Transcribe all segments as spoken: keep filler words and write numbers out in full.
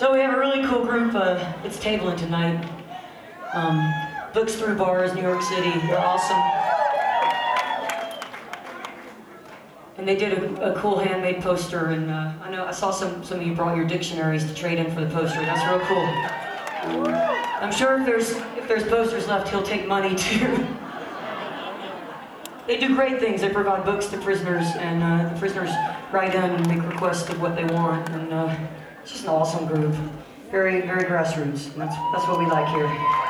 So we have a really cool group. Uh, it's tabling tonight. Um, Books Through Bars, New York City. They're awesome. And they did a, a cool handmade poster. And uh, I know I saw some some of you brought your dictionaries to trade in for the poster. That's real cool. I'm sure if there's if there's posters left, he'll take money too. They do great things. They provide books to prisoners, and uh, the prisoners write in and make requests of what they want. And uh, it's just an awesome group. Very, very grassroots. And that's that's what we like here.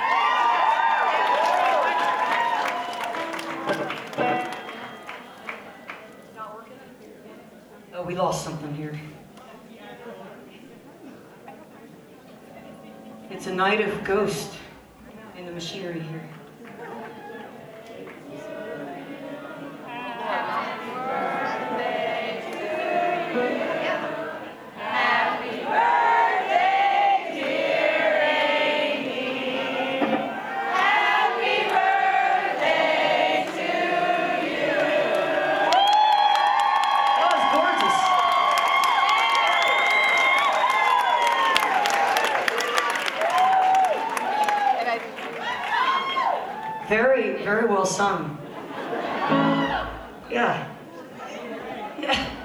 Oh, we lost something here. It's a night of ghost in the machinery here. Very, very well sung. Yeah. Yeah.